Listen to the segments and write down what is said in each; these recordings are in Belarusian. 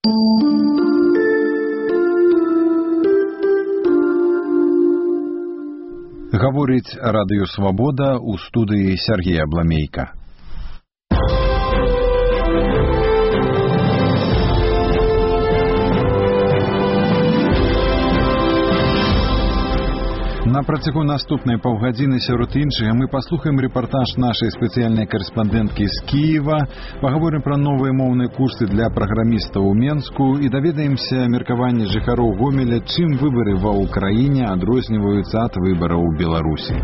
Гаворыць Радыё Свабода, у студыі Сергей Абламейка. На працягу наступнай паўгадзіны сярод іншага мы паслухаем рэпартаж нашай спецыяльнай карэспандэнткі з Кіева, пагаворым пра новыя моўныя курсы для праграмістаў у Менску і даведаемся меркаванне жыхароў Гомеля, чым выбары ва ўкраіне адрозніваюцца ад выбараў у Беларусі.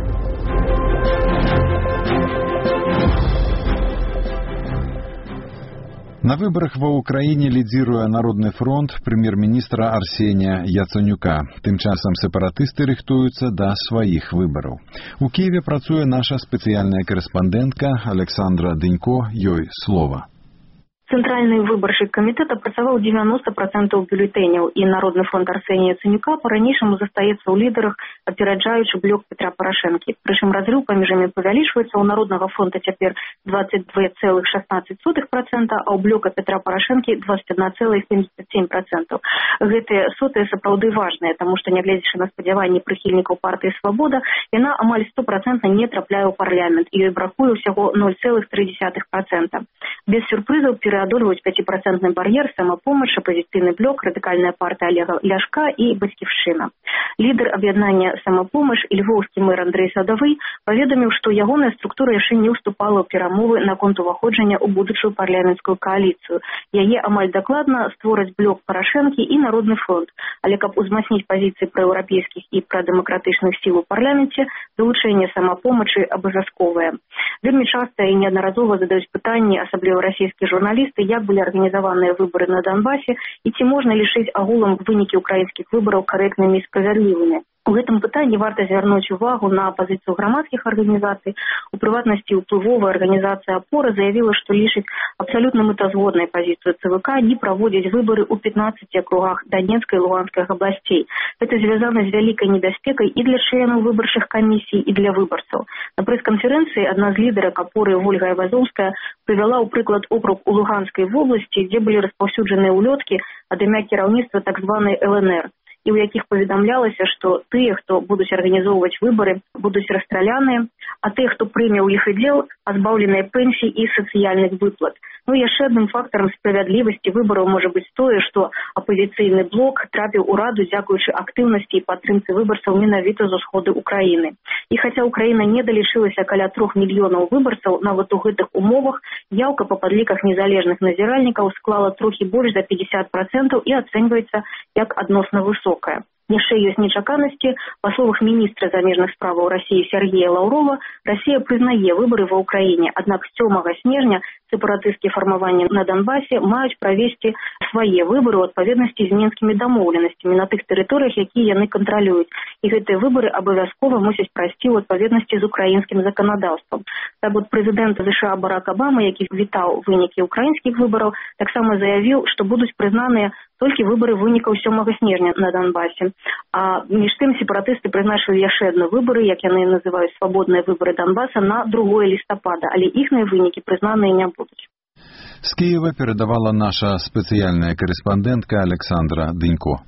На выборах ва Украине лидируя Народный фронт премьер-министра Арсения Яценюка. Тым часам сепаратысты рыхтуюцца да сваіх выбараў. У Киеве працуе наша спецыяльная карэспандэнтка Александра Дынько, ёй слова. Центральный выборчий комитет опрацаваў 90% бюллетэняў, і Народный фронт Арсения Яценюка по-ранейшаму застаецца ў лідарах, апераджаючы блок Петра Порошэнкі. Прычым разрыў паміж імі павялічваецца, у Народнага фронта цяпер 22,16%, а ў блока Петра Порошэнкі 21,77%. Гэтыя сотыя сапраўды важныя, таму што, нягледзячы на спадзяванні прыхільнікаў партыі «Свабода», яна амаль 100% не трапляе ў парламент, і ёй бракуе ўсяго 0,3%. Без сюрпрызаў переадольваюць 5% бар'ер «Самапомач», «Апозіцыйны блок», радыкальная партыя Олега Ляшка і «Бацькіўшчына». Лідар аб'яднання «Самапомач» і львоўскі мэр Андрэй Садавы паведаміў, што ягоная структура яшчэ не ўступала ў перамовы наконт уваходжання ў будучую парламенцкую кааліцыю. Яе амаль дакладна створаць блок Порошэнкі і Народны фронт. Але каб узмацніць пазіцыі праеўрапейскіх і прадэмакратычных сіл у парламенце, далучэнне «Самапомачы» абавязковае. Вельмі часта і неаднаразова задаюць пытанні, асабліва расійскія журналісты, як былі арганізаваныя выбары на Донбасе і ці можна лічыць агулам вынікі украінскіх выбараў карэктнымі і справядлівымі. У гэтым пытанні варта звярнуць увагу на пазіцыю грамадскіх арганізацый. У прыватнасці ўплывовая арганізацыя «Апора» заявіла, што лічыць абсалютна мэтазгоднай пазіцыю ЦВК не праводзіць выбары ў 15 акругах Донецкай і Луганскай абласцей. Гэта звязана з вялікай небяспекай і для членаў выбарчых камісій, і для выбарцаў. На прэс-канферэнцыі адна з лідарак «Апоры» Ольга Айвазоўская прывяла ў прыклад округ у Луганскай вобласці, дзе былі распаўсюджаныя ўлёткі ад імя кіраўніцтва так званай ЛНР, і ў якіх паведамлялася, што тыя, хто будуць арганізоўваць выбары, будуць расстраляныя, а тыя, хто прыме ў іх удзел, пазбаўленыя пенсій і сацыяльных выплат. Ну і яшчэ адным фактарам справядлівасці выбараў можа быць тое, што апазіцыйны блок трапіў у раду дзякуючы актыўнасці і падтрымцы выбарцаў менавіта з усходу Украіны. І хаця Украіна не далічылася каля 3 мільёнаў выбарцаў, нават у гэтых умовах яўка па падліках незалежных назіральнікаў склала трохі больш за 50% і ацэньваецца як адносна высокая. Яшчэ ёсць нечаканасці. Па словах міністра замежных справаў Расіі Сергея Лаўрова, Расія прызнае выбары ва ўкраіне, аднак з 7 снежня сепаратысцкія фармаванні на Донбасе маюць правесці свае выбары ў адпаведнасці з мінскімі дамоўленасцямі на тых тэрыторыях, якія яны кантралююць. І гэтыя выбары абавязкова мусяць прайсці ў адпаведнасці з украінскім заканадаўствам. Так вот, прэзідэнт США Барак Абама, які вітаў вынікі украінскіх выбараў, таксама заявіў, што будуць прызнаныя толькі выбары вынікаў 7 снежня на Донбасе. А між тым сепаратысты прызначылі яшчэ адны выбары, як яны называюць свабодныя выбары Донбаса, на 2 лістапада, але іхныя вынікі прызнаныя не будуць. З Киева передавала наша спецыяльная карэспандэнтка Александра Дынько.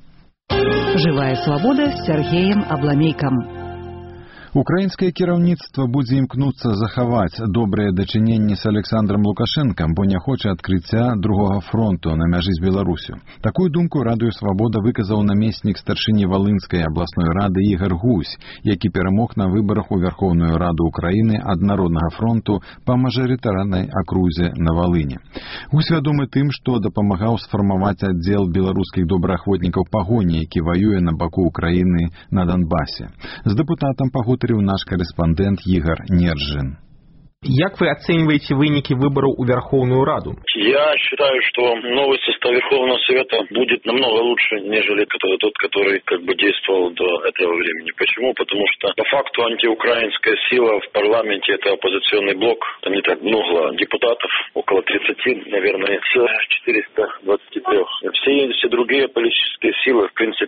Живая свобода с Сергеем Абламейком. Украінскае кіраўніцтва будзе імкнуцца захаваць добрыя дачыненні з Александром Лукашэнкам, бо не хоча адкрыцця другога фронту на мяжы з Беларусю. Такую думку Радыё Свабода выказаў намеснік старшыні Валынскай абласной рады Ігар Гусь, які перамог на выбарах у Верховную Раду Украіны ад Народнага фронту па мажарытарнай акрузе на Валыні. Гусь вядомы тым, што дапамагаў сфармаваць аддзел беларускіх добраахвотнікаў пагоні, які ваюе на баку Украіны на Донбасе. З дэпутатам пагутарыў наш карэспандэнт Ігар Нержин. Как вы оцениваете выники выборов у Верховную Раду? Я считаю, что новый состав Верховного Совета будет намного лучше, нежели тот, который действовал до этого времени. Почему? Потому что по факту антиукраинская сила в парламенте — это оппозиционный блок. Там не так много депутатов, около 30, наверное, с 423. Все другие политические силы, в принципе, стоят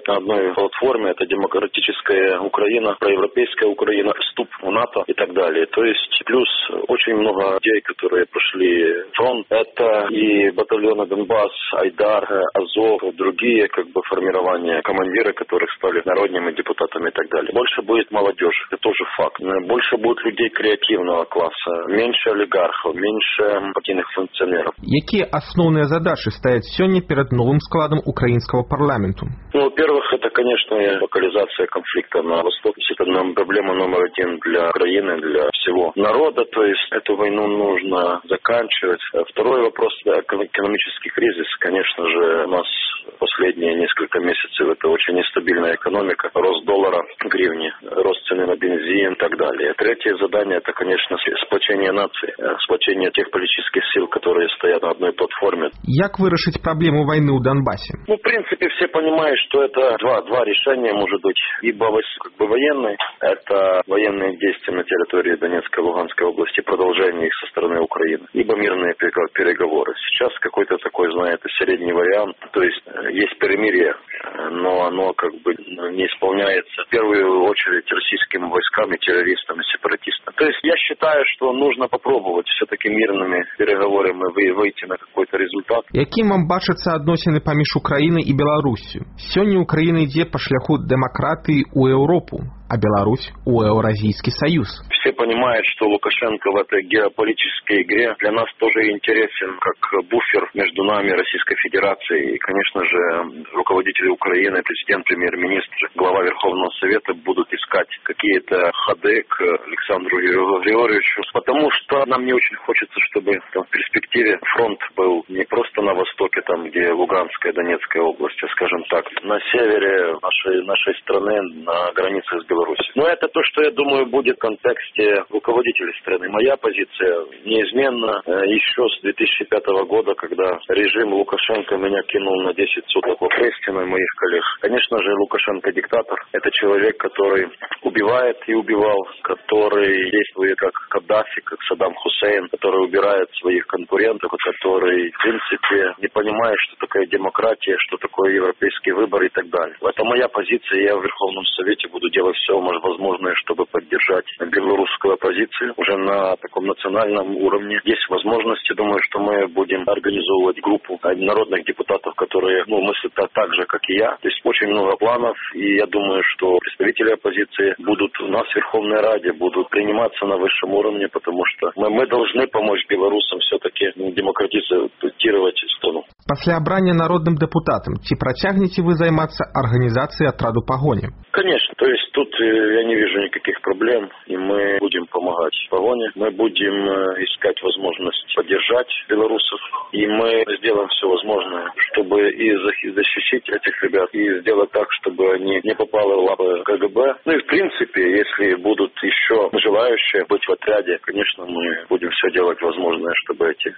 на одной платформе. Это демократическая Украина, проевропейская Украина, вступ в НАТО и так далее. То есть плюс очень много людей, которые прошли фронт. Это и батальоны Донбасс, Айдар, Азов, другие формирования, командиры, которых стали народными депутатами и так далее. Больше будет молодежи, это тоже факт. Больше будет людей креативного класса, меньше олигархов, меньше партийных функционеров. Какие основные задачи стоят сегодня перед новым складом украинского парламента? Во-первых, это, конечно, локализация конфликта на Востоке. Это проблема номер один для Украины, для всего народа. То есть эту войну нужно заканчивать. Второй вопрос – экономический кризис. Конечно же, у нас последние несколько месяцев это очень нестабильная экономика. Рост доллара, гривни, рост цены на бензин и так далее. Третье задание – это, конечно, сплочение нации, сплочение тех политических сил, которые стоят на одной платформе. Как вырешить проблему войны у Донбассе? В принципе, все понимают, что это два решения может быть. Либо военные, это военные действия на территории Донецкой и Луганской области, продолжение их со стороны Украины, либо мирные переговоры. Сейчас какой-то такой, средний вариант, то есть есть перемирие, но оно не исполняется в первую очередь российскими войсками, террористами, сепаратистами. То есть я считаю, что нужно попробовать все-таки мирными переговорами выйти на какой-то результат. Яким вам бачаться адносіны паміж Украінай і Беларусью? Сёння Украіна ідзе па шляху дэмакратыі ў Еўропу, а Беларусь у Евразийский союз. Все понимают, что Лукашенко в этой геополитической игре для нас тоже интересен как буфер между нами и Российской Федерацией. И, конечно же, руководители Украины, президент, премьер-министр, глава Верховного Совета будут искать какие-то ходы к Александру Григорьевичу, потому что нам не очень хочется, чтобы в перспективе фронт был не просто на востоке, там, где Луганская, Донецкая область, а, скажем так, на севере нашей страны, на границе с Беларусью. Но это то, что, я думаю, будет в контексте руководителей страны. Моя позиция неизменна еще с 2005 года, когда режим Лукашенко меня кинул на 10 суток в Апрестино, моих коллег. Конечно же, Лукашенко диктатор. Это человек, который убивает и убивал, который действует как Каддафи, как Саддам Хусейн, который убирает своих конкурентов, который, в принципе, не понимает, что такое демократия, что такое европейский выбор и так далее. Это моя позиция, я в Верховном Совете буду делать все возможное, чтобы поддержать белорусскую оппозицию уже на таком национальном уровне. Есть возможности, думаю, что мы будем организовывать группу народных депутатов, которые мыслят так же, как и я. То есть очень много планов, и я думаю, что представители оппозиции будут у нас в Верховной Раде, будут приниматься на высшем уровне, потому что мы должны помочь белорусам все-таки демократизировать страну. После обрания народным депутатом, ці працягнеце вы займаться организацией отраду погони? Конечно, то есть тут я не вижу никаких проблем, и мы будем помогать погоне, мы будем искать возможность поддержать белорусов, и мы сделаем все возможное, чтобы и защитить этих ребят, и сделать так, чтобы они не попали в лапы КГБ. Ну и в принципе, если будут еще желающие быть в отряде, конечно, мы будем все делать возможное, чтобы эти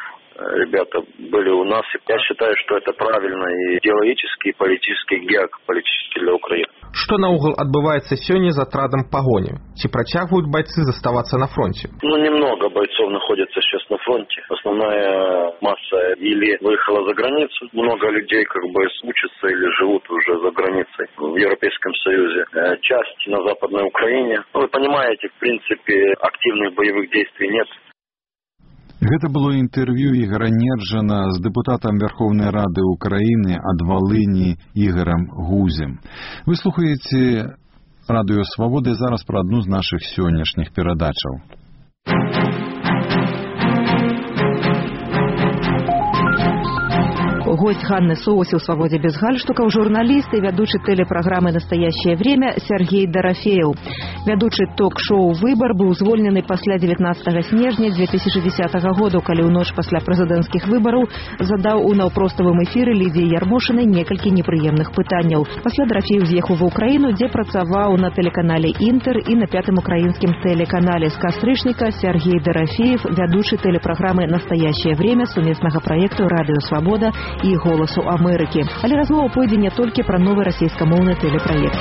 ребята были у нас. Я считаю, что это правильно и идеологически, и политически, и геополитически для Украины. Что наогул отбывается сегодня за отрадом погони? Ці працягваюць бойцы заставаться на фронте? Немного бойцов находится сейчас на фронте. Основная масса или выехала за границу. Много людей учатся или живут уже за границей в Европейском Союзе. Часть на Западной Украине. Вы понимаете, в принципе, активных боевых действий нет. Гэта было інтэрв'ю Ігора Нерджана з дэпутатам Верховнай Рады Украіны ад Валыні Ігорам Гузем. Вы слухаеце Радыё Свабода, зараз пра адну з нашых сённяшніх перадачаў. Гость Ганны Соуси в «Свободе без гальштуков» журналист и ведущий телепрограммы «Настоящее время» Сергей Дорофеев. Ведущий ток-шоу «Выбор» был звольнены после 19 снежня 2010 года, когда у ночь после президентских выборов задал у навпростовом эфире Лидии Ярмошиной несколько неприемных пытаний. После Дорофеев въехал в Украину, где працавал на телеканале «Интер» и на 5-м украинском телеканале. С Кастрычника Сергей Дорофеев, ведущий телепрограммы «Настоящее время» совместного проекта «Радио Свобода» и «Голосу Америки». Але размова пойдзе не толькі пра новы расійскамоўны тэлепраект.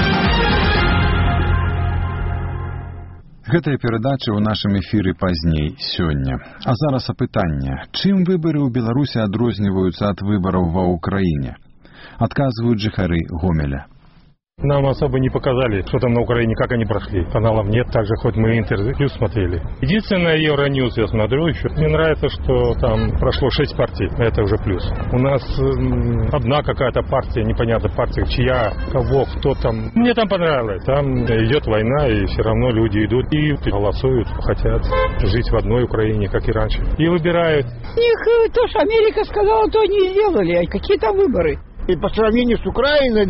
Гэтая перадача ў нашым эфіры пазней сёння. А зараз апытанне: чым выбары ў Беларусі адрозніваюцца ад выбараў ва Ўкраіне? адказваюць жыхары Гомеля. Нам особо не показали, что там на Украине, как они прошли. Каналов нет, также хоть мы интервью смотрели. Единственное, Евроньюз я смотрю еще. Мне нравится, что там прошло 6 партий, это уже плюс. У нас одна какая-то партия, непонятно партия, чья, кого, кто там. Мне там понравилось. Там идет война, и все равно люди идут и голосуют, хотят жить в одной Украине, как и раньше. И выбирают. У них то, что Америка сказала, то они сделали. А какие там выборы? И по сравнению с Украиной,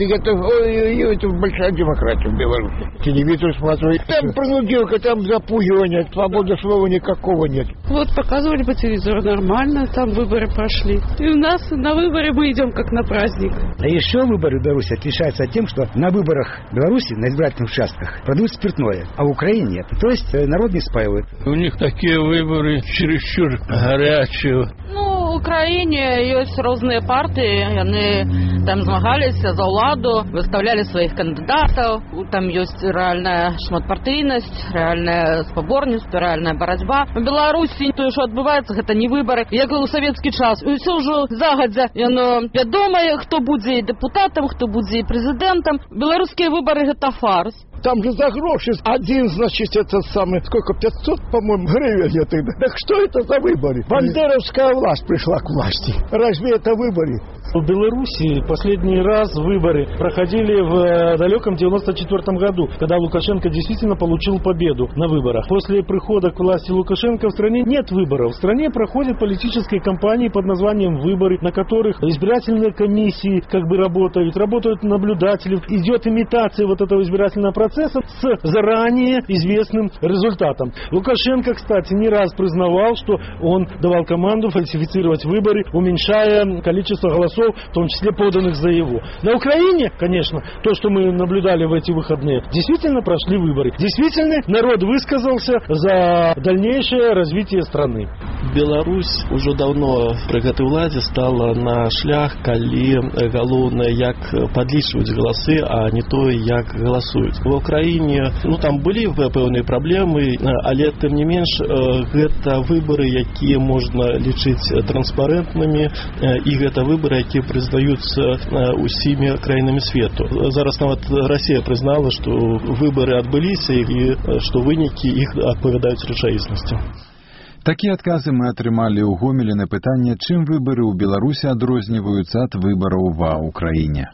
это большая демократия в Беларуси. Телевизор смотрю, там пронудилка, там запугивание, свободы слова никакого нет. Вот показывали по телевизору, нормально, там выборы прошли. И у нас на выборы мы идем как на праздник. А еще выборы в Беларуси отличаются от тем, что на выборах в Беларуси, на избирательных участках, продают спиртное, а в Украине нет. То есть народ не спаивает. У них такие выборы чересчур горячие. В Украине есть разные партии, они там змагалися за ўладу, выставляли своих кандидатов, там есть реальная шматпартийность, реальная спаборніцтва, реальная борьба. В Беларуси то, что отбывается, это не выборы, як у советский час. И все уже загодзя, яно вядома, кто будет депутатом, кто будет президентом. Белорусские выборы это фарс. Там же за гроши один, значит, это самый, сколько, 500, по-моему, гривен я тогда. Так что это за выборы? Бандеровская власть пришла к власти. Разве это выборы? В Беларуси последний раз выборы проходили в далеком 94 году, когда Лукашенко действительно получил победу на выборах. После прихода к власти Лукашенко в стране нет выборов. В стране проходят политические кампании под названием «Выборы», на которых избирательные комиссии как бы работают наблюдатели. Идет имитация вот этого избирательного процесса с заранее известным результатом. Лукашенко, кстати, не раз признавал, что он давал команду фальсифицировать выборы, уменьшая количество голосов, в том числе поданных за его. На Украине, конечно, то, что мы наблюдали в эти выходные, действительно прошли выборы. Действительно, народ высказался за дальнейшее развитие страны. Беларусь уже давно при гэтай уладзе стала на шлях, калі галоўнае, як падлічваюць галасы, а не то, як галасуюць. В Украине, там былі пэўныя праблемы, але тым не менш, гэта выборы, якія можна лічыць транспарентнымі, і гэта выборы, якія прызнаюцца усімі краінамі свету. Зараз нават Россия признала, что выборы адбыліся і што вынікі іх адпавядаюць рэчаіснасці. Такія адказы мы атрымалі ў Гомелі на пытанне, чым выборы ў Беларусі адрозніваюцца ад выбораў ва Украіне.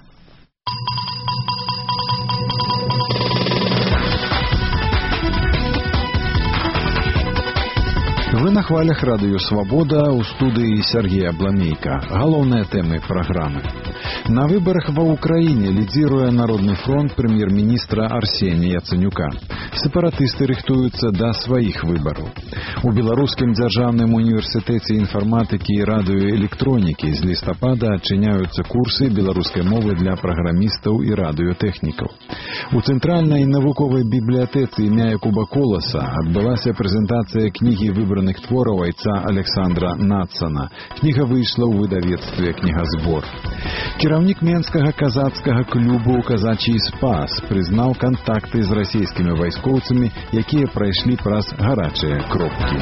Вы на хвалях радыё «Свабода», у студыі Сергей Абламейка. Галоўныя тэмы праграмы. На выборах ва Украине лидируя Народный фронт премьер-министра Арсения Яценюка. Сепаратысты рыхтуются до своих выборов. У Белорусским державным университете информатики и радиоэлектроники из листопада отчиняются курсы белорусской мовы для программистов и радиотехников. У Центральной навуковой библиотецы імя Якуба Коласа отбылась презентация книги выбранных творов айца Александра Натсона. Книга вышла ў выдавецтве «Книгазбор». Кіраўнік Менскага казацкага клубу «Казачий спас» признал контакты з расійскімі вайскоўцамі, якія прайшлі праз гарачыя кропкі.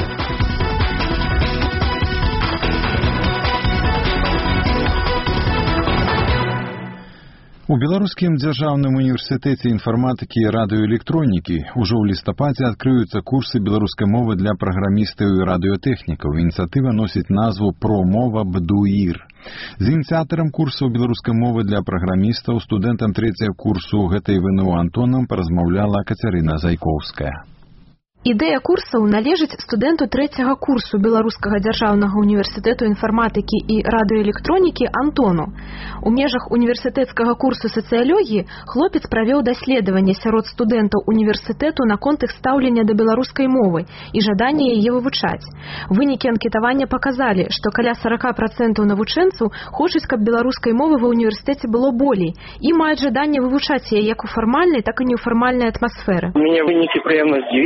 У Белорусскім дзяржаўным універсітэце інфарматыкі і радыёэлектронікі ўжо ў лістападзе адкрыюцца курсы беларускай мовы для праграмістаў і радыётэхнікаў. Ініцыятыва носіць назву «Промова БДУИР». З ініцыятарам курсаў беларускай мовы для праграмістаў, студэнтам 3-го курсу гэтай ВНУ Антонам паразмаўляла Кацярына Зайкоўская. Ідэя курсаў належыць студэнту 3-го курсу Беларускага дзяржаўнага універсітэту інфарматыкі і радыёэлектронікі Антону. У межах універсітэцкага курсу сацыялогіі хлопец правёў даследаванне сярод студэнтаў універсітэту наконт іх стаўлення да беларускай мовы і жаданне яе вывучаць. Вынікі анкетавання паказалі, што каля 40% навучэнцаў хочуць, каб беларускай мовы ва ўніверсітэце было болей і маюць жаданне вывучаць яе як у фармальнай, так і нефармальнай атмасферы. Меня вынікі прыемна здзівілі.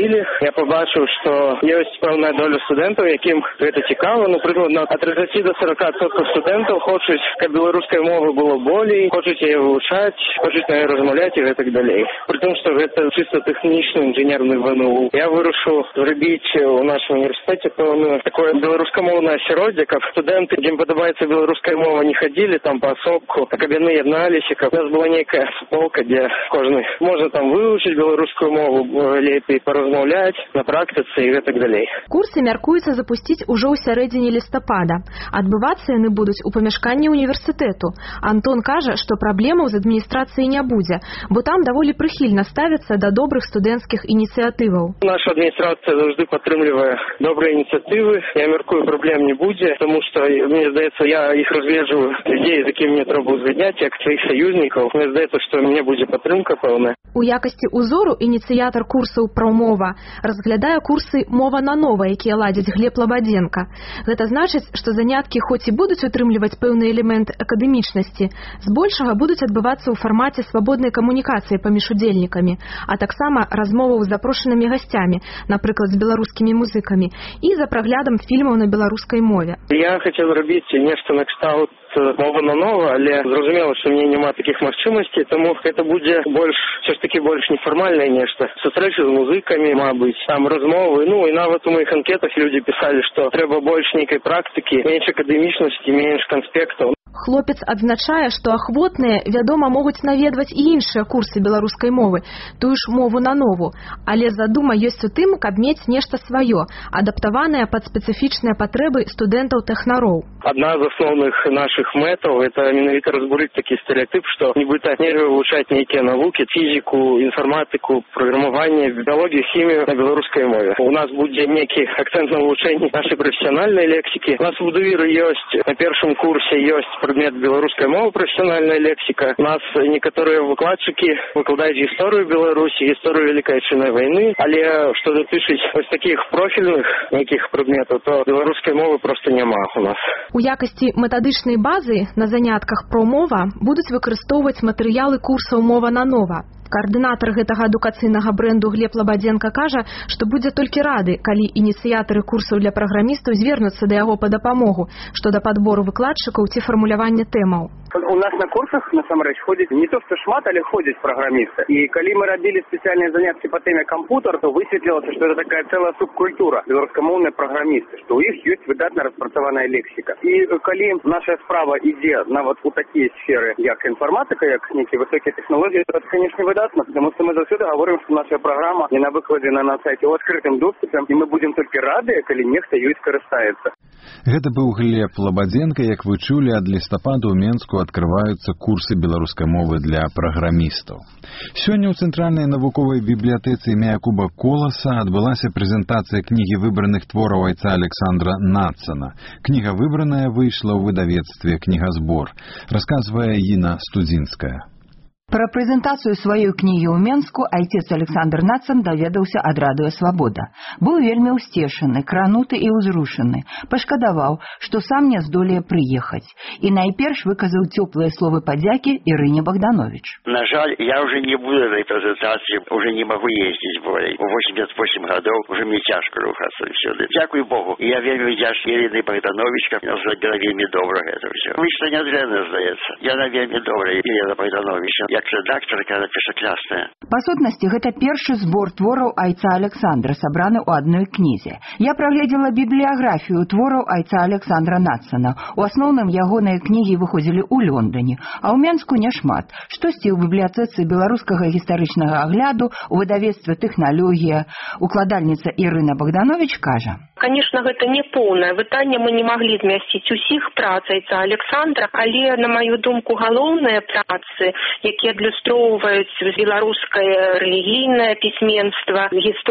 я побачыў, што ёсць пэўная доля студэнтаў, якім гэта цікава. Ну, прыкладна ад 30 до 40% студэнтаў хочуць, каб беларускай мовы было болей, хочуць яе вывучаць, хочуць на яе размаўляць і гэтак далей. Пры тым, што гэта чыста тэхнічны інжынерны ВНУ. Я вырашыў зрабіць у нашым універсітэце пэўную такое беларускамоўнае асяроддзе, каб студэнты, якім падабаецца беларуская мова, не хадзілі там паасобку, а каб яны ядналіся, каб у нас была нейкая суполка, дзе кожны можа там вывучыць беларускую мову лепей, паразмаўляць на практыцы і гэтак далей. Курсы мяркуецца запусціць ужо ў сярэдзіне лістапада. Адбывацца яны будуць у памяшканні універсітэту. Антон кажа, што праблемаў з адміністрацыяй не будзе, бо там даволі прыхільна ставяцца да добрых студэнцкіх ініцыятываў. Наша адміністрацыя заўжды падтрымлівае добрыя ініцыятывы. Я мяркую, праблем не будзе, тому што, мне здаецца, я іх разгледжваю людзей, з якімі мне трэба ўзгадняць, як сваіх саюзнікаў. Мне здаецца, што мне будзе падтрымка пэўная. У якасці ўзору ініцыятар курсаў промова разглядае курсы «Мова на нова», якія ладзіць Глеб Лабадзенка. Гэта значыць, што заняткі хоць і будуць утрымліваць пэўны элемент акадэмічнасці, збольшага будуць адбывацца ў фармаце свабоднай камунікацыі паміж удзельнікамі, а таксама размоваў з запрошанымі гасцямі, напрыклад, з беларускімі музыкамі, і за праглядам фільмаў на беларускай мове. Я хацеў рабіць нешта накшталт «Мова на нова», але зразумела, што мне няма такіх магчымасцей, таму гэта будзе все ж таки больш нефармальнае нешта. Сустрэчы з музыкамі, мабыць, там размовы, ну і нават у маіх анкетах людзі пісалі, што трэба больш нейкай практыкі, менш акадэмічнасці, менш канспектаў. Хлопец адзначае, што ахвотныя, вядома, могуць наведваць і іншыя курсы беларускай мовы, тую ж мову на нову, але задума ёсць у тым, каб мець нешта сваё, адаптаванае пад спецыфічныя патрэбы студэнтаў-тэхнароў. Адна з асноўных нашых мэтаў – это менавіта разбурыць такі стэрэатып, што нібыта нельга вывучаць нейкія навукі, фізіку, інфарматыку, праграмаванне, біялогію, хімію на беларускай мове. У нас будзе нейкі акцэнт на вывучэнні нашай прафесіянальнай лексікі. У нас у ДУИРы ёсць, на першым курсе ёсць предмет беларускай мовы, прафесіянальная лексіка. У нас некаторыя выкладчыкі выкладаюць гісторыю Беларусі, гісторыю Вялікай Адчыннай вайны, але што датычыць вось такіх профільных нейкіх предметаў, то беларускай мовы проста няма у нас. У якасці метадычнай базы на занятках промова будуць выкарыстоўваць матэрыялы курсаў «Мова на нова». Каардынатар гэтага адукацыйнага брэнду Глеб Лабадзенка кажа, што будзе толькі рады, калі ініцыятары курсаў для праграмістаў звернуцца да яго па дапамогу, што да падбору выкладчыкаў ці фармулявання тэмаў. У нас на курсах, насамрэч, ходзіць не то, што шмат, але ходзяць праграмісты. І калі мы рабілі спецыяльныя заняткі па тэме кампутер, то высветлілася, што гэта такая цэлая субкультура беларускамоўныя праграмісты, што ў іх ёсць выдатна распрацаваная лексіка. І калі наша справа ідзе нават у такія сферы, як інфарматыка, як нейкія высокія тэхналогіі, то это, конечно, выдатна, потому что мы заўсёды гаворым, што наша праграма яна выкладзена на сайце ў адкрытым доступе, і мы будзем толькі радыя, калі нехта ёй скарыстаецца. Гэта быў Глеб Лабадзенка. Як вы чулі, ад лістападу ў Менску адкрываюцца курсы беларускай мовы для праграмістаў. Сёння ў Цэнтральнай навуковай бібліятэцы імя Якуба Коласа адбылася прэзентацыя кнігі выбраных твораў айца Александра Нацана. Кніга выбраная выйшла ў выдавецтве «Кнігазбор». Расказвае Іна Студзінская. Пра прэзентацыю сваёй кнігі ў Менску айцец Александр Нацан даведаўся ад радыё «Свабода». Быў вельмі ўсцешаны, крануты і ўзрушаны. Пашкадаваў, што сам не здолее прыехаць. І найперш выказаў цёплыя словы падзякі Ірыне Богданович. На жаль, я уже не буду этой презентации, уже не могу ездить более. В 88 годов уже мне тяжко рухаться всюду. Дякую Богу. Я вельмі вдячны Ірыне Богданович, как она зробила вельмі добра это все. Выйшла нядрэнна, здаецца. Яна вельмі добрая, Ірына Богдановича. Як рэдактарка, она піша класная. Па сутнасці, гэта першы збор твораў айца Александра, сабраны ў адной кнізе. Я прагледзела бібліяграфію твораў айца Александра Нацана. У асноўным ягоныя кнігі выходзілі ў Лондоне, а ў Менску няшмат. Штосьці ў бібліятэцы беларускага гістарычнага агляду, у выдавецтве «Тэхналогія». Укладальніца Ірына Богданович кажа. Конечно, гэта не поўнае выданне, мы не маглі змясціць усіх прац айца Александра, але, на маю думку, галоўныя працы, якія адлюстроўваюць беларускае рэлігійнае пісьменства,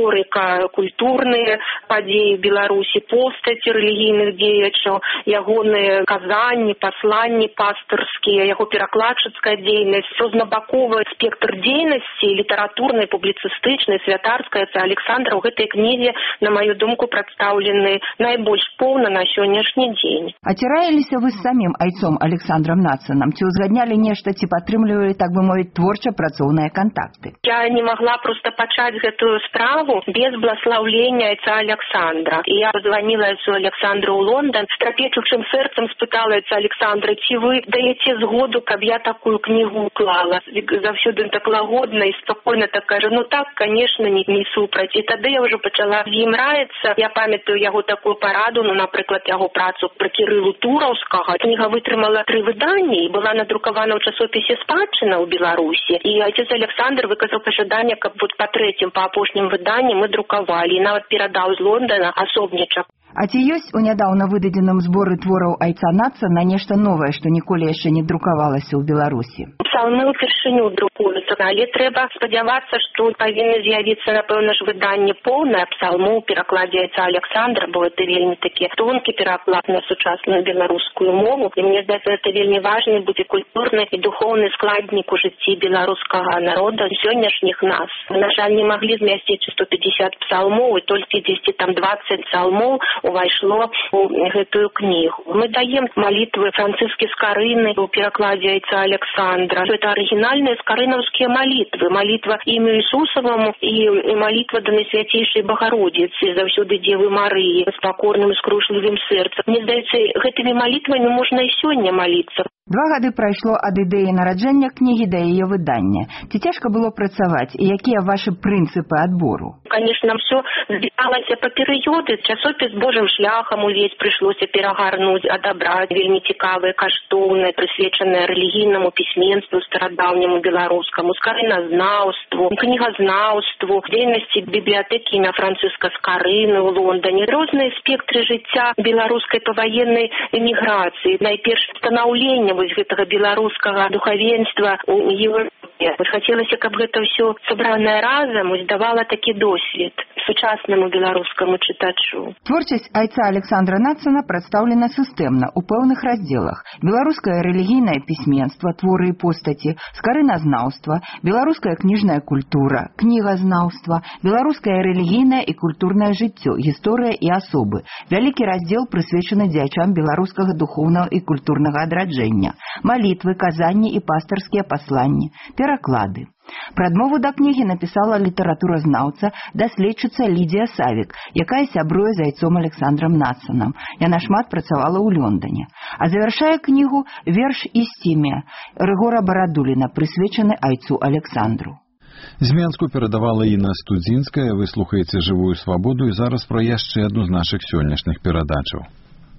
гісторыка-культурныя падзеі Беларусі, постаці рэлігійных дзеячаў, ягоныя казанні, пасланні пастырскія, яго перакладчыцкая дзейнасць, рознабаковы спектр дзейнасці, літаратурнай, публіцыстычнай, святарскай айца Александра ў гэтай кнізе, на маю думку, прадстаўлены прадстаўлены найбольш поўна на сённяшні дзень. Ацираіліся вы з самім айцом Александром Нацанам? Ці ўзгаднялі нешта, ці падтрымлівалі, так бы мовіць, творча-працоўныя кантакты? Я не могла просто пачаць гэтую справу без благословления айца Александра. И я позвонила айцу Александру ў Лондон, с трапечучым сэрцам спытала айца Александра, ці вы даеце згоду, каб я такую книгу уклала? Заўсёды так лагодна и спокойно так кажа, ну так, конечно, не супраць. И тады я уже пачала з ім раіцца. Я памятаю яго такую параду, ну, напрыклад, яго працу про Кірылу Тураўскага. Книга вытрымала 3 выданні и была надрукавана ў часопісе «Спадчына» ў Беларусі. И отец Александр выказал пожелание, каб вот по 3-м, по апошнім выданні мы друкавалі. И нават перадаў з Лондона асобнічак. А ці ёсць у нядаўна выдадзеным зборы твораў айца Нацана нешта новае, што ніколі яшчэ не друкавалася ў Беларусі? Псалмы ўпершыню друкуюцца, але трэба спадзявацца, што павінны з'явіцца, напэўна ж, выданне поўнае псалму ў перакладзе айца Александра, бо это вельмі такі тонкі пераклад на сучасную беларускую мову. І мне здаецца, это вельмі важны будзе культурны і духоўны складнік у жыцці беларускага народа сённяшніх нас. Мы, на жаль, не маглі змясціць 150 псалмоў, і толькі 10-20 псалмоў увайшло у гэтую книгу. Мы даем молитвы Франциске Скорыны у перакладзе айца Александра. Это оригинальные скорыновские молитвы. Молитва имя Иисусовому и молитва до Наисвятейшей Богородицы, заўсёды Девы Марии, с покорным и скрушливым сердцем. Мне здаецца, гэтымі молитвами можно и сёння молиться. 2 гады прайшло ад ідэі нараджэння кнігі да яе выдання. Ці цяжка было працаваць, і якія ваши прынцыпы адбору? Конечно, все збіралася па перыёды. Часопіс Божым шляхам увесь прыйшлося перагарнуць, адабраць вельмі цікавыя, каштоўныя, прысвечаныя рэлігійнаму пісьменству старадаўняму беларускаму, скарыназнаўству, кнігазнаўству, дзейнасці бібліятэкі імя Францыска Скарыны ў Лондоне, розныя спектры жыцця беларускай паваеннай эміграцыі, найперш станаўлення вось гэтага беларускага духавенства ў Европе. Хацелася, каб гэта ўсё сабранае разам давала такі досвед сучаснаму беларускаму чытачу. Творчасць айца Александра Нацана прадстаўлена сістэмна ў пэўных раздзелах: беларускае рэлігійнае пісьменства, творы і постаці, скарыназнаўства, беларуская кніжная культура, кнігазнаўства, беларускае рэлігійнае і культурнае жыццё, гісторыя і асобы. Вялікі раздзел прысвечаны дзеячам беларускага духоўнага і культурнага адраджэння, малітвы, казанні і пастырскія пасланні, пераклады. Прадмову да кнігі напісала літаратуразнаўца, даследчыца Лідія Савік, якая сябруе з айцом Александром Нацанам. Яна шмат працавала ў Лондоне. А завяршае кнігу верш «Істімія» Рыгора Барадуліна, прысвечаны айцу Александру. З Менску перадавала Інна Студзінская. Вы слухаеце «Жывую свабоду» і зараз пра яшчэ адну з нашых сённяшніх перадачаў.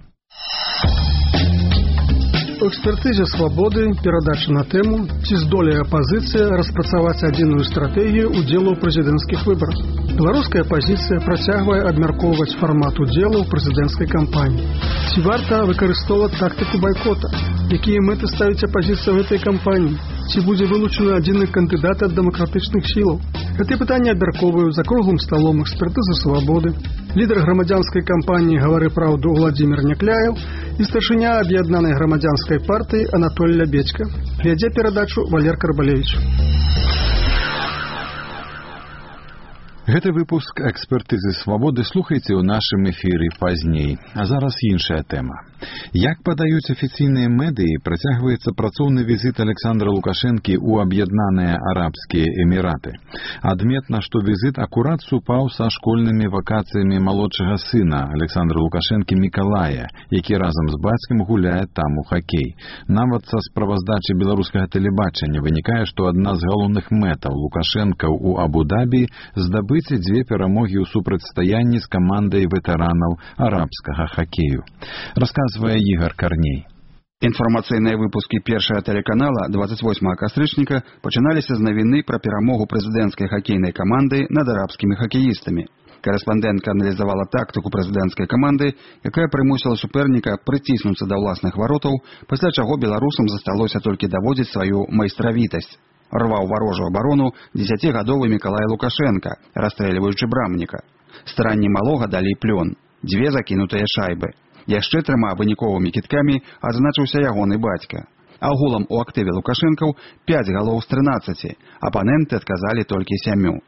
У экспертызе «Свабоды» перадача на тэму «Ці здолее апазіцыя распрацаваць адзіную стратэгію ўдзелу ў прэзідэнцкіх выбарах». Беларуская апазіцыя працягвае абмяркоўваць фармат удзелу ў прэзідэнцкай кампаніі. Ці варта выкарыстоўваць тактыку байкота? Якія мэты ставіць апазіцыя ў гэтай кампаніі? Ці будзе вылучаны адзіны кандыдат ад дэмакратычных сілаў? Гэтыя пытанні абмяркоўваюць за круглым сталом экспертызы «Свабоды», лідар грамадзянскай кампаніі «Гавары праўду» Владзімір Някляеў і старшыня аб'яднанай грамадзянскай партыі Анатоль Лябедзька. Вядзе перадачу Валер Карбалевіч. Гэты выпуск экспертызы «Свабоды» слухайце ў нашым эфіры пазней. А зараз іншая тэма. Як падаюць афіцыйныя медыі, працягваецца працоўны візіт Александра Лукашэнкі ў Аб'яднаныя Арабскія Эміраты. Адметна, што візіт акурат супаў са школьнымі вакацыямі малодшага сына Александра Лукашэнкі Мікалая, які разам з бацькам гуляе там у хакей. Нават са справаздачы беларускага тэлебачання вынікае, што адна з галоўных мэтаў Лукашэнка ў Абу-Дабі здабыць 2 перамогі ў супрацьстаянні з камандай ветэранаў арабскага хакею. Расказвае Ігар Карней. Інфармацыйныя выпускі першага тэлеканала 28 кастрычніка пачыналіся з навіны пра перамогу прэзідэнцкай хакейнай каманды над арабскімі хакеістамі. Карэспандэнтка аналізавала тактыку прэзідэнцкай каманды, якая прымусіла суперніка прыціснуцца да ўласных варотаў, пасля чаго беларусам засталося толькі даводзіць сваю майстравітасць. Рваў варожую абарону 10гадовы Мікалай Лукашенка, расстрэльваючы брамніка. Старанні малога далі плён, 2 закінутыя шайбы. Яшчэ 3 выніковымі кідкамі адзначыўся ягоны бацька. Агулам у актыве Лукашэнкаў 5 галоў з 13, апаненты адказалі толькі 7.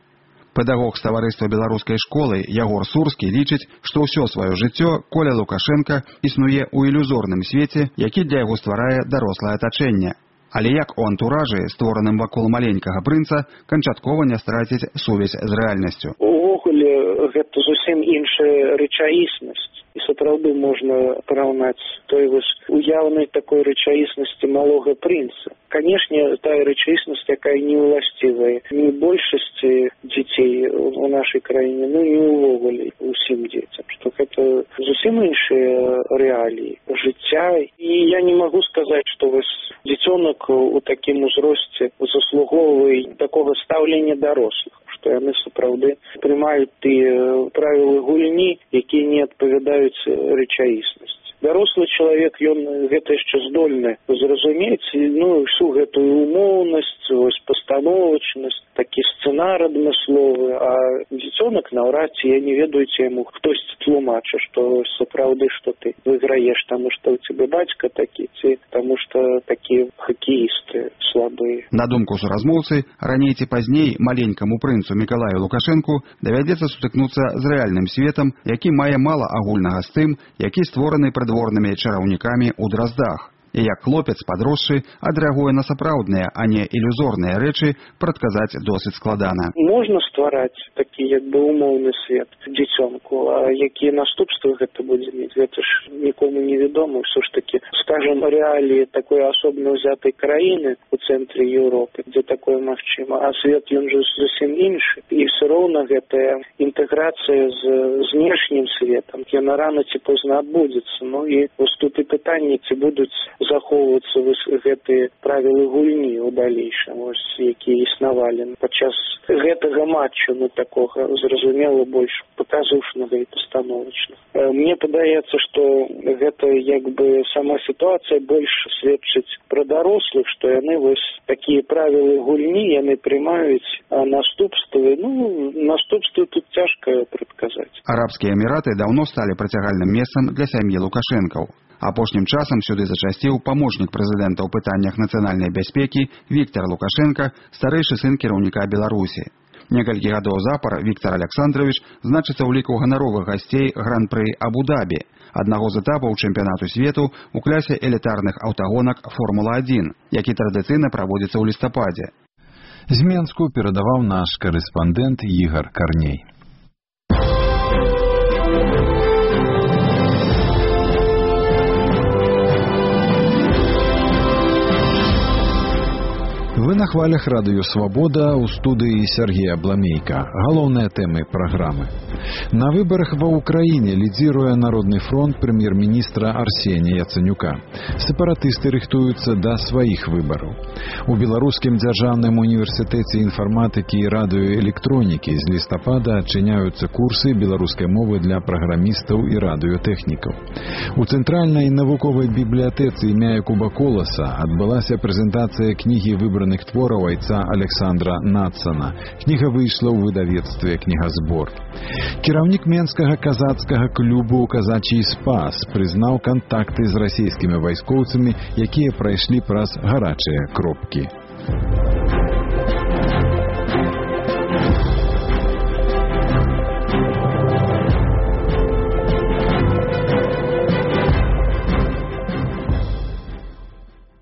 Педагог з таварыства беларускай школы Ягор Сурскі лічыць, што ўсё сваё жыццё Коля Лукашенко існуе ў ілюзорным свеце, які для яго стварае дарослае атачэнне. Але як у антуражы, створаным вакол маленькага прынца, канчаткова не страціць сувязь з рэальнасцю. Увогуле, гэта зусім іншая рэчаіснасць. І сапраўды можна параўнаць той вось уяўнай такой рэчаіснасці малога прынца. Канешне, тая рэчаіснасць, якая не ўласцівая ні большасці дзяцей у нашай краіне, ну і ўвогуле усім дзецям, што гэта зусім іншыя рэаліі жыцця. І я не магу сказаць, што вось дзіцёнак у такім узросце заслугоўвае такога стаўлення дарослых, што яны сапраўды прымаюць тыя правілы гульні, якія не адпавядаюць рэчаіснасці. Дарослы чалавек, ён гэта яшчэ здольны зразумець, ну, всю гэтую умоўнасць, вось пастановачнасць, такі сцэнар адмысловы, а дзіцёнак наўрад ці, я не ведаю, ці яму хтосьці тлумача, што сапраўды, што ты выйграеш, таму што ў цябе бацька такі, ці таму што такія хакеісты слабыя. На думку суразмоўцы, раней ці пазней маленькаму прынцу Мікалаю Лукашэнку давядзецца сутыкнуцца з рэальным светам, які мае мала агульнага з тым, які створаны прыдворнымі чараўнікамі ў Драздах. І як хлопец падросшы адрэагуе на сапраўдныя, а не ілюзорныя рэчы, прадказаць досыць складана. Можна ствараць такі як бы умоўны свет дзіцёнку, а якія наступствы гэта будзе мець, гэта ж нікому не вядома. Ўсё ж такі, скажем, рэаліі такой асобна ўзятай краіны у цэнтры Еўропы, дзе такое магчыма, а свет ён жа зусім іншы. І ўсё роўна гэтая інтэграцыя з знешнім светам, яна рана ці позна адбудзецца. Ну і вось тут і пытанне, ці будуць захоўвацца гэтыя правілы гульні ў далейшым, якія існавалі падчас гэтага матчу, ну такога зразумела больш паказушнага і пастановачнага. Мне падаецца, што гэта як бы сама сітуацыя больш сведчыць пра дарослых, што яны вось такія правілы гульні яны прымаюць, а наступствы, ну наступствы тут цяжка прадказаць. Арабскія эміраты даўно сталі прыцягальным месцам для сям'і Лукашэнкаў. Апошнім часам сюды зачасціў памочнік прэзідэнта ў пытаннях нацыянальнай бяспекі Віктор Лукашенко, старэйшы сын кіраўніка Беларусі. Некалькі гадоў запар Віктор Александрович значыцца ў ліку ганаровых гасцей гран-пры Абу-Дабі, аднаго з этапаў чэмпіянату свету ў клясе элітарных аўтагонак Формула-1, які традыцыйна праводзіцца ў лістападзе. З Менску перадаваў наш карэспандэнт Ігар Карней. Вы на хвалях радыё «Свабода» ў студыі Сергея Бламейка. Галоўныя тэмы праграмы. На выбарах ва Ўкраіне лідзіруе Народны фронт прэм'ер-міністра Арсенія Яцэнюка. Сепаратысты рыхтуюцца да сваіх выбараў. У Беларускім дзяржаўным універсітэце інфарматыкі і радыёэлектронікі з лістапада адчыняюцца курсы беларускай мовы для праграмістаў і радыётэхнікаў. У Цэнтральнай навуковай бібліятэцы імя Якуба Коласа адбылася прэзентацыя кнігі выбраных твораў айца Александра Нацана. Кніга выйшла ў выдавецтве «Кнігазбор». Кіраўнік менскага казацкага клубу «Казачий спас» прызнаў кантакты з расійскімі вайскоўцамі, якія прайшлі праз гарачыя кропкі.